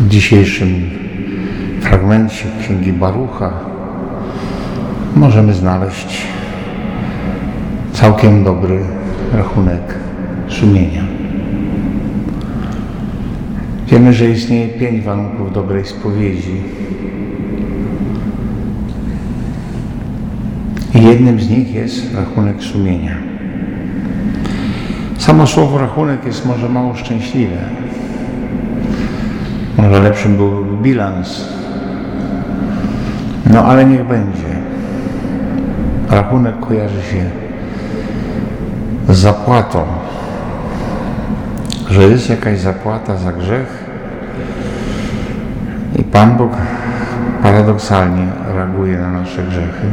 W dzisiejszym fragmencie Księgi Barucha możemy znaleźć całkiem dobry rachunek sumienia. Wiemy, że istnieje 5 warunków dobrej spowiedzi. I jednym z nich jest rachunek sumienia. Samo słowo rachunek jest może mało szczęśliwe. Może lepszym byłby bilans. No ale niech będzie. Rachunek kojarzy się z zapłatą. Że jest jakaś zapłata za grzech i Pan Bóg paradoksalnie reaguje na nasze grzechy,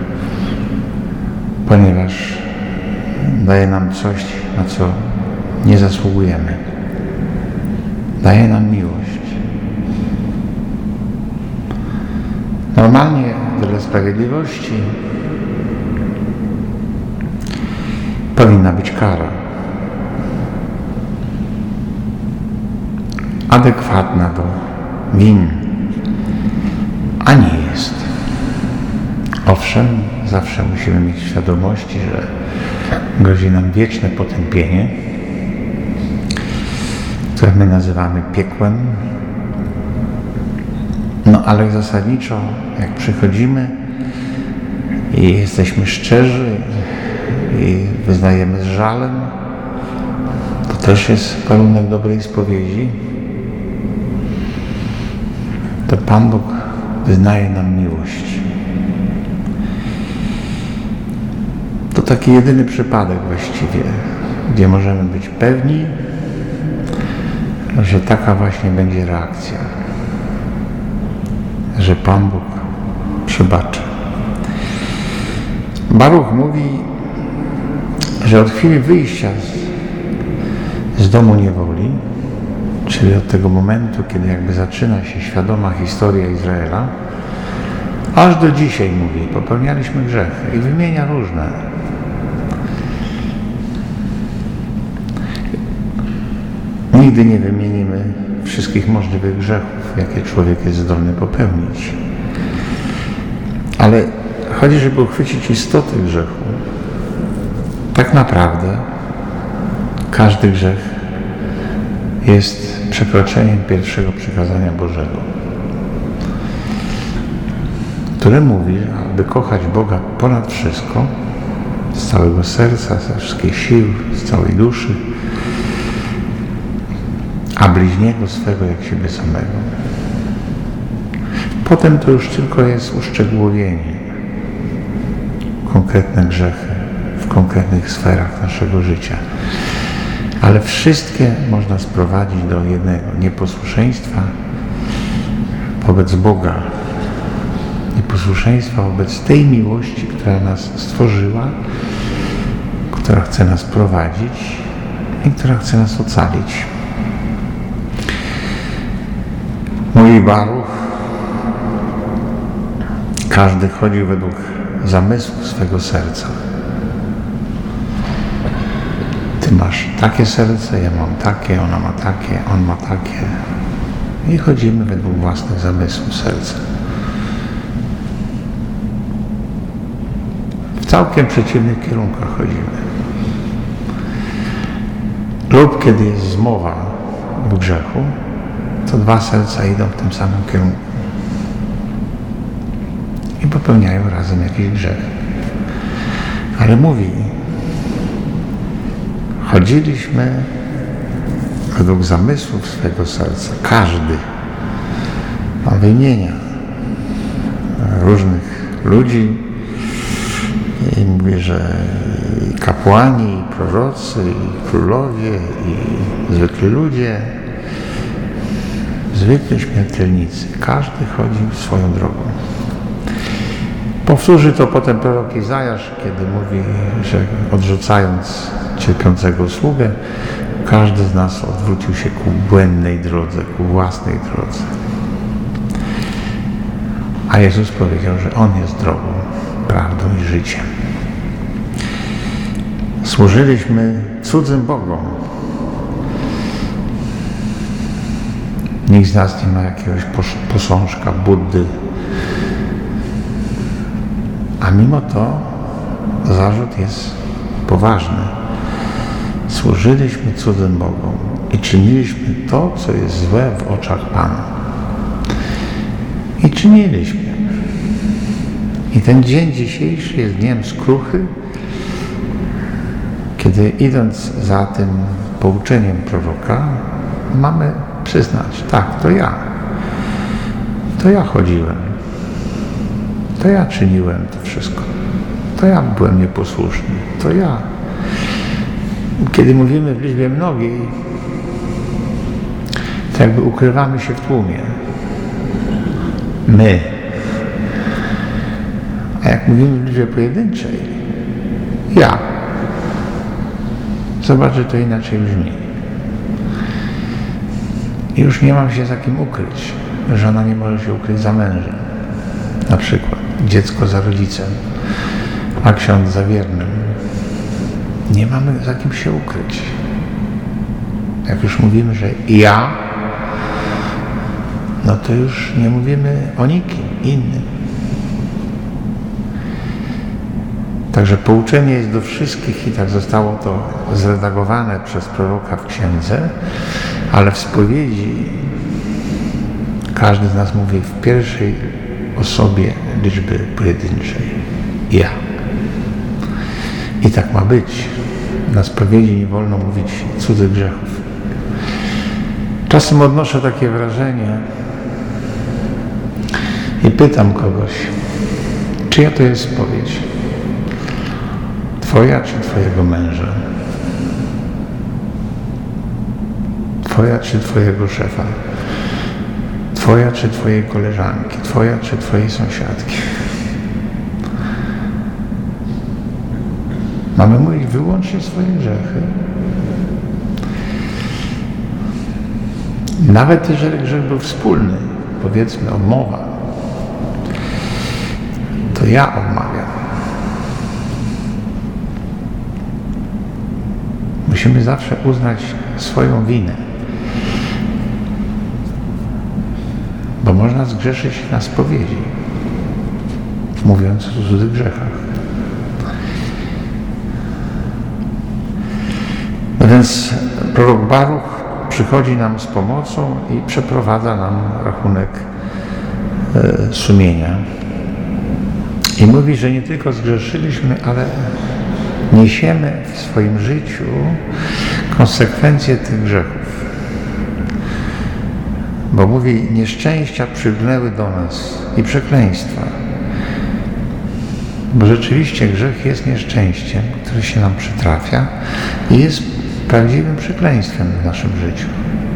ponieważ daje nam coś, na co nie zasługujemy. Daje nam miłość. Normalnie dla sprawiedliwości powinna być kara. Adekwatna do win, a nie jest. Owszem, zawsze musimy mieć świadomości, że grozi nam wieczne potępienie, które my nazywamy piekłem. No ale zasadniczo, jak przychodzimy i jesteśmy szczerzy i wyznajemy z żalem, to też jest warunek dobrej spowiedzi. To Pan Bóg wyznaje nam miłość. To taki jedyny przypadek właściwie, gdzie możemy być pewni, że taka właśnie będzie reakcja. Że Pan Bóg przebaczy. Baruch mówi, że od chwili wyjścia z domu niewoli, czyli od tego momentu, kiedy jakby zaczyna się świadoma historia Izraela, aż do dzisiaj, mówi, popełnialiśmy grzechy i wymienia różne. Nigdy nie wymienimy wszystkich możliwych grzechów, jakie człowiek jest zdolny popełnić. Ale chodzi, żeby uchwycić istotę grzechu. Tak naprawdę każdy grzech jest przekroczeniem pierwszego przykazania Bożego, które mówi, aby kochać Boga ponad wszystko, z całego serca, ze wszystkich sił, z całej duszy, a bliźniego swego jak siebie samego. Potem to już tylko jest uszczegółowienie. Konkretne grzechy w konkretnych sferach naszego życia. Ale wszystkie można sprowadzić do jednego. Nieposłuszeństwa wobec Boga. Nieposłuszeństwa wobec tej miłości, która nas stworzyła, która chce nas prowadzić i która chce nas ocalić. Mówi Baruch, każdy chodził według zamysłu swego serca. Ty masz takie serce, ja mam takie, ona ma takie, on ma takie. I chodzimy według własnych zamysłów serca. W całkiem przeciwnych kierunkach chodzimy. Lub kiedy jest zmowa w grzechu, to 2 serca idą w tym samym kierunku i popełniają razem jakiś grzech. Ale mówi, chodziliśmy według zamysłów swego serca. Każdy. On wymienia różnych ludzi i mówi, że i kapłani, i prorocy, i królowie, i zwykli ludzie, zwykli śmiertelnicy. Każdy chodzi swoją drogą. Powtórzy to potem prorok Izajasz, kiedy mówi, że odrzucając cierpiącego sługę, każdy z nas odwrócił się ku błędnej drodze, ku własnej drodze. A Jezus powiedział, że On jest drogą, prawdą i życiem. Służyliśmy cudzym bogom. Nikt z nas nie ma jakiegoś posążka Buddy. A mimo to zarzut jest poważny. Służyliśmy cudzym Bogom i czyniliśmy to, co jest złe w oczach Pana. I czyniliśmy. I ten dzień dzisiejszy jest dniem skruchy, kiedy idąc za tym pouczeniem proroka, mamy przyznać, tak, to ja. To ja chodziłem. To ja czyniłem to wszystko. To ja byłem nieposłuszny. To ja. Kiedy mówimy w liczbie mnogiej, to jakby ukrywamy się w tłumie. My. A jak mówimy w liczbie pojedynczej, ja. Zobacz, że to inaczej brzmi. I już nie mam się za kim ukryć. Żona nie może się ukryć za mężem. Na przykład. Dziecko za rodzicem. A ksiądz za wiernym. Nie mamy za kim się ukryć. Jak już mówimy, że ja, no to już nie mówimy o nikim innym. Także pouczenie jest do wszystkich i tak zostało to zredagowane przez proroka w księdze, ale w spowiedzi każdy z nas mówi w pierwszej osobie liczby pojedynczej. Ja. I tak ma być. Na spowiedzi nie wolno mówić cudzych grzechów. Czasem odnoszę takie wrażenie i pytam kogoś, czyja to jest spowiedź? Twoja czy twojego męża? Twoja czy twojego szefa? Twoja czy twojej koleżanki? Twoja czy twojej sąsiadki? Mamy mówić wyłącznie swoje grzechy. Nawet jeżeli grzech był wspólny, powiedzmy odmowa, to ja odmawiam. Musimy zawsze uznać swoją winę. Bo można zgrzeszyć na spowiedzi, mówiąc o cudzych grzechach. No więc prorok Baruch przychodzi nam z pomocą i przeprowadza nam rachunek sumienia. I mówi, że nie tylko zgrzeszyliśmy, ale niesiemy w swoim życiu konsekwencje tych grzechów. Bo mówi, nieszczęścia przygnęły do nas i przekleństwa. Bo rzeczywiście grzech jest nieszczęściem, które się nam przytrafia i jest prawdziwym przekleństwem w naszym życiu.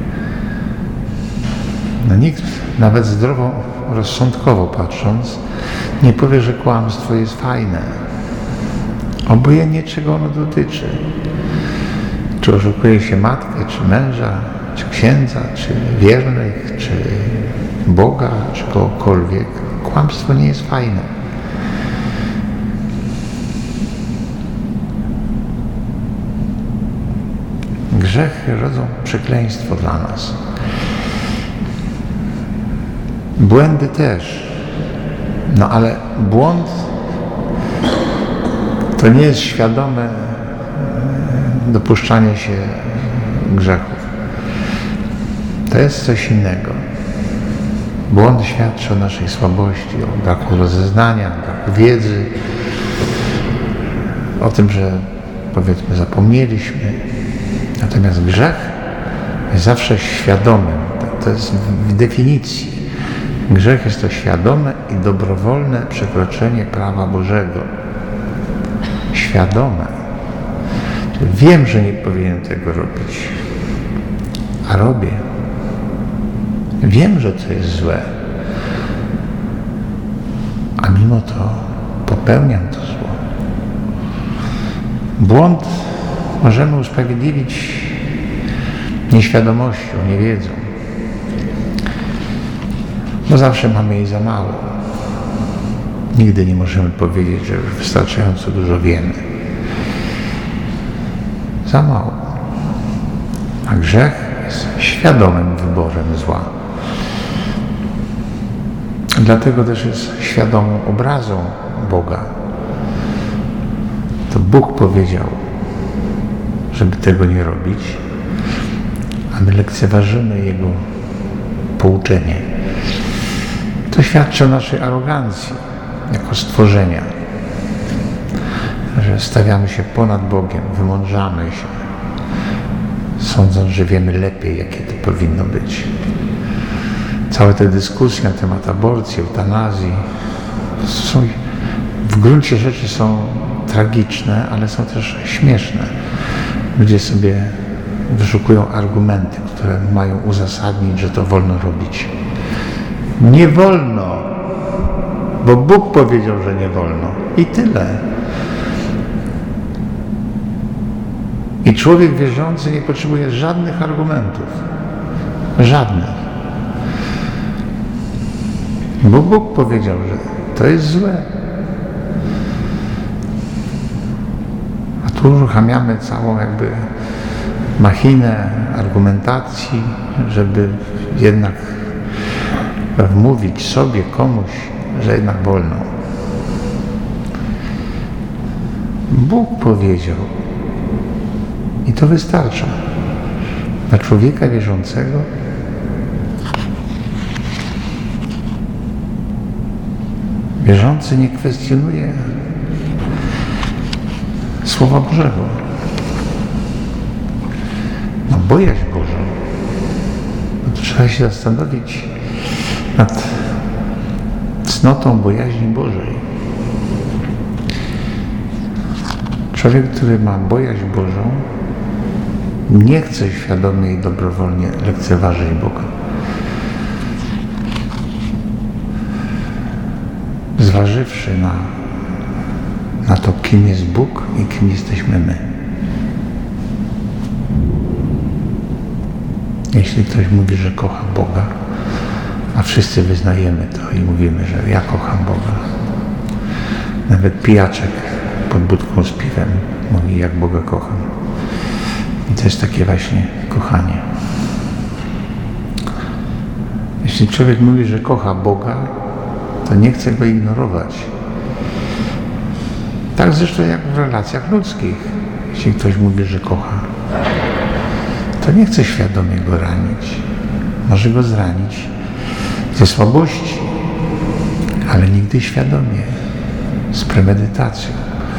No nikt, nawet zdroworozsądkowo patrząc, nie powie, że kłamstwo jest fajne. Obojętnie czego ono dotyczy. Czy oszukuje się matkę, czy męża, czy księdza, czy wiernych, czy Boga, czy kogokolwiek. Kłamstwo nie jest fajne. Grzechy rodzą przekleństwo dla nas. Błędy też. No ale błąd to nie jest świadome dopuszczanie się grzechów. To jest coś innego. Błąd świadczy o naszej słabości, o braku rozeznania, braku wiedzy, o tym, że powiedzmy zapomnieliśmy. Natomiast grzech jest zawsze świadomym. To jest w definicji. Grzech jest to świadome i dobrowolne przekroczenie prawa Bożego. Świadome. Czyli wiem, że nie powinienem tego robić, a robię. Wiem, że to jest złe, a mimo to popełniam to zło. Błąd możemy usprawiedliwić nieświadomością, niewiedzą. Bo zawsze mamy jej za mało. Nigdy nie możemy powiedzieć, że już wystarczająco dużo wiemy. Za mało. A grzech jest świadomym wyborem zła. Dlatego też jest świadomą obrazą Boga. To Bóg powiedział, żeby tego nie robić, a my lekceważymy Jego pouczenie. To świadczy o naszej arogancji jako stworzenia, że stawiamy się ponad Bogiem, wymądrzamy się, sądząc, że wiemy lepiej, jakie to powinno być. Całe te dyskusje na temat aborcji, eutanazji w gruncie rzeczy są tragiczne, ale są też śmieszne. Ludzie sobie wyszukują argumenty, które mają uzasadnić, że to wolno robić. Nie wolno, bo Bóg powiedział, że nie wolno. I tyle. I człowiek wierzący nie potrzebuje żadnych argumentów. Żadnych. Bo Bóg powiedział, że to jest złe. A tu uruchamiamy całą jakby machinę argumentacji, żeby jednak wmówić sobie, komuś, że jednak wolno. Bóg powiedział i to wystarcza. Dla człowieka wierzącego wierzący nie kwestionuje Słowa Bożego. No bojaźń Bożą. No to trzeba się zastanowić nad cnotą bojaźni Bożej. Człowiek, który ma bojaźń Bożą, nie chce świadomie i dobrowolnie lekceważyć Boga. Zważywszy na to, kim jest Bóg i kim jesteśmy my. Jeśli ktoś mówi, że kocha Boga, a wszyscy wyznajemy to i mówimy, że ja kocham Boga. Nawet pijaczek pod budką z piwem mówi, jak Boga kocham. I to jest takie właśnie kochanie. Jeśli człowiek mówi, że kocha Boga, to nie chce go ignorować. Tak zresztą jak w relacjach ludzkich. Jeśli ktoś mówi, że kocha, to nie chce świadomie go ranić. Może go zranić ze słabości, ale nigdy świadomie, z premedytacją.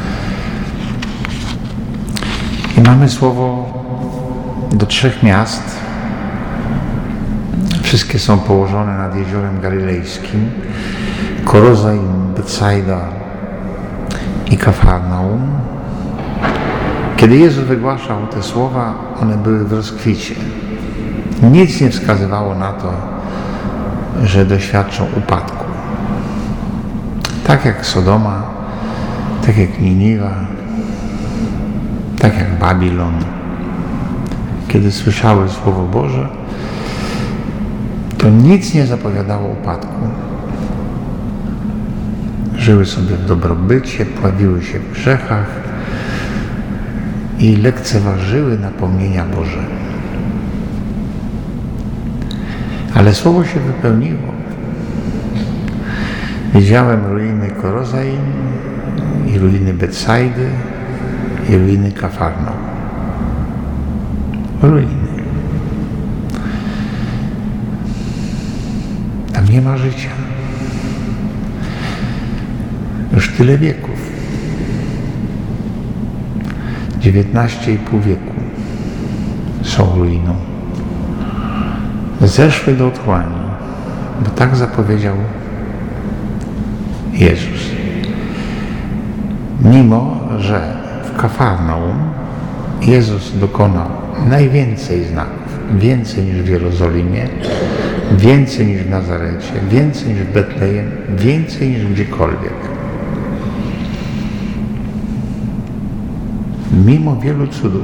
I mamy słowo do 3 miast. Wszystkie są położone nad Jeziorem Galilejskim. Korozaim, Betsaida i Kafarnaum. Kiedy Jezus wygłaszał te słowa, one były w rozkwicie. Nic nie wskazywało na to, że doświadczą upadku. Tak jak Sodoma, tak jak Niniwa, tak jak Babilon. Kiedy słyszały Słowo Boże, to nic nie zapowiadało upadku. Żyły sobie w dobrobycie, pławiły się w grzechach i lekceważyły napomnienia Boże. Ale słowo się wypełniło. Widziałem ruiny Korozaim i ruiny Betsaidy i ruiny Kafarnaum. Ruiny. Tam nie ma życia. Już tyle wieków. 19,5 wieku są ruiną. Zeszły do otchłani, bo tak zapowiedział Jezus. Mimo że w Kafarnaum Jezus dokonał najwięcej znaków, więcej niż w Jerozolimie, więcej niż w Nazarecie, więcej niż w Betlejem, więcej niż gdziekolwiek. Mimo wielu cudów.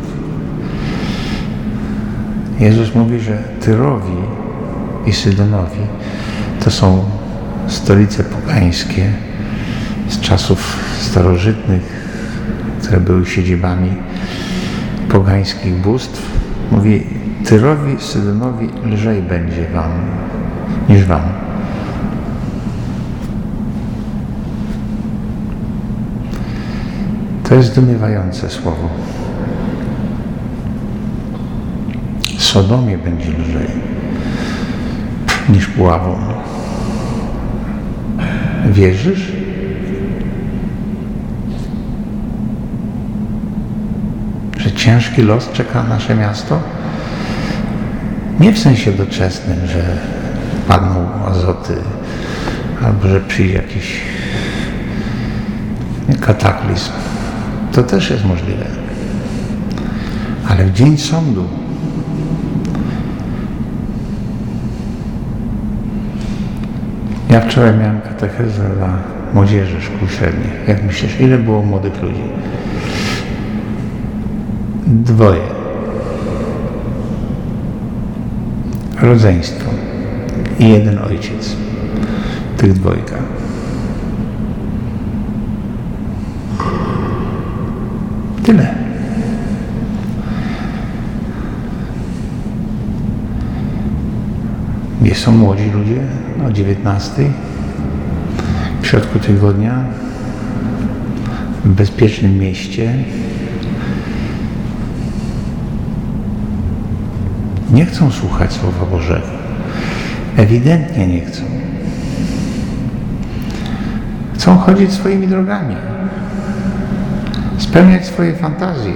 Jezus mówi, że Tyrowi i Sydonowi to są stolice pogańskie z czasów starożytnych, które były siedzibami pogańskich bóstw. Mówi, Tyrowi, Sydonowi lżej będzie wam niż wam. To jest zdumiewające słowo. Sodomie będzie lżej niż Puławom. Wierzysz? Że ciężki los czeka nasze miasto? Nie w sensie doczesnym, że padną azoty, albo że przyjdzie jakiś kataklizm. To też jest możliwe. Ale w dzień sądu ja wczoraj miałem katechezę dla młodzieży szkół średnich. Jak myślisz, ile było młodych ludzi? 2. Rodzeństwo i 1 ojciec. Tych 2. Tyle. Gdzie są młodzi ludzie o 19:00 w środku tygodnia w bezpiecznym mieście. Nie chcą słuchać Słowa Bożego. Ewidentnie nie chcą. Chcą chodzić swoimi drogami. Spełniać swoje fantazje.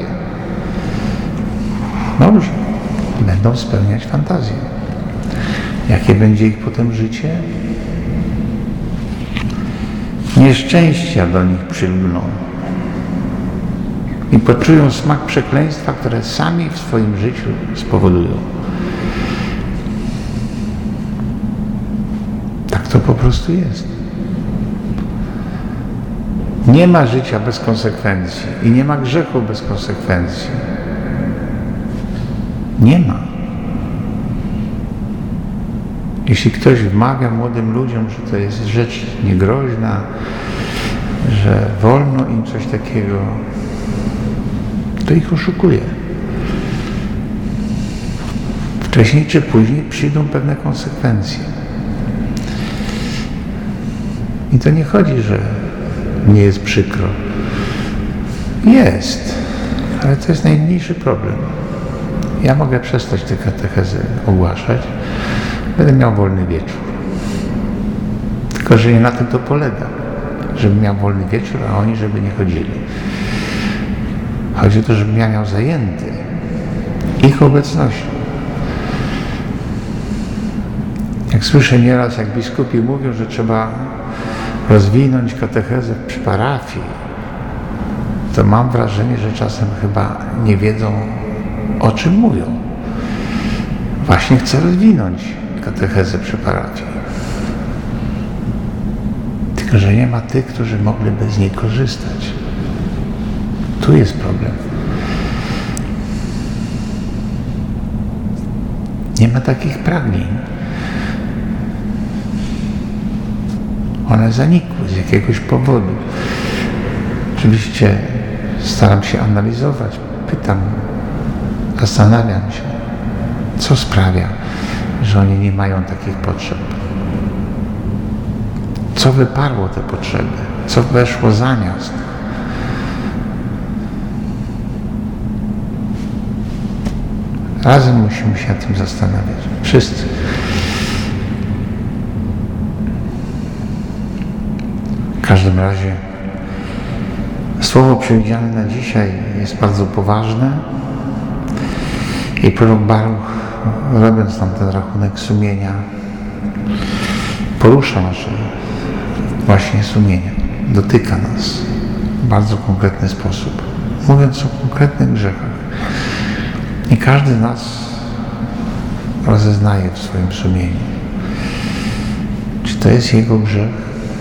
Dobrze. Będą spełniać fantazje. Jakie będzie ich potem życie? Nieszczęścia do nich przylgną. I poczują smak przekleństwa, które sami w swoim życiu spowodują. Tak to po prostu jest. Nie ma życia bez konsekwencji i nie ma grzechu bez konsekwencji. Nie ma. Jeśli ktoś wmawia młodym ludziom, że to jest rzecz niegroźna, że wolno im coś takiego, to ich oszukuje. Wcześniej czy później przyjdą pewne konsekwencje. I to nie chodzi, że nie jest przykro. Jest, ale to jest najmniejszy problem. Ja mogę przestać tę katechezę ogłaszać, będę miał wolny wieczór. Tylko, że nie na tym to polega, żebym miał wolny wieczór, a oni żeby nie chodzili. Chodzi o to, żebym ja miał zajęty ich obecnością. Jak słyszę nieraz, jak biskupi mówią, że trzeba rozwinąć katechezę przy parafii, to mam wrażenie, że czasem chyba nie wiedzą, o czym mówią. Właśnie chcę rozwinąć katechezę przy parafii. Tylko, że nie ma tych, którzy mogliby z niej korzystać. Tu jest problem. Nie ma takich pragnień. One zanikły z jakiegoś powodu. Oczywiście staram się analizować, pytam, zastanawiam się, co sprawia, że oni nie mają takich potrzeb. Co wyparło te potrzeby? Co weszło zamiast? Razem musimy się nad tym zastanawiać. Wszyscy. W każdym razie słowo przewidziane na dzisiaj jest bardzo poważne i prorok Baruch, robiąc tam ten rachunek sumienia, porusza nasze właśnie sumienie, dotyka nas w bardzo konkretny sposób, mówiąc o konkretnych grzechach. I każdy z nas rozeznaje w swoim sumieniu, czy to jest jego grzech,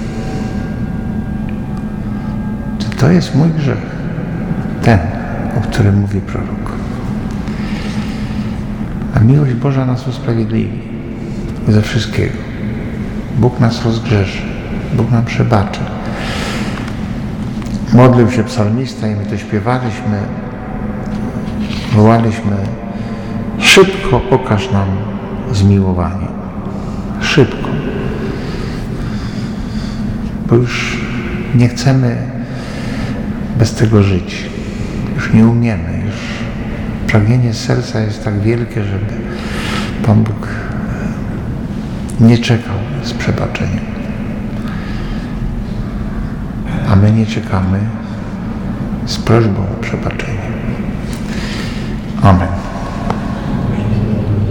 czy to jest mój grzech, ten, o którym mówi prorok. A miłość Boża nas usprawiedliwi ze wszystkiego. Bóg nas rozgrzeszy, Bóg nam przebaczy. Modlił się psalmista i my to śpiewaliśmy, wołaliśmy: szybko okaż nam zmiłowanie. Szybko. Bo już nie chcemy bez tego żyć. Już nie umiemy, już pragnienie serca jest tak wielkie, żeby Pan Bóg nie czekał z przebaczeniem. A my nie czekamy z prośbą o przebaczenie. Amen.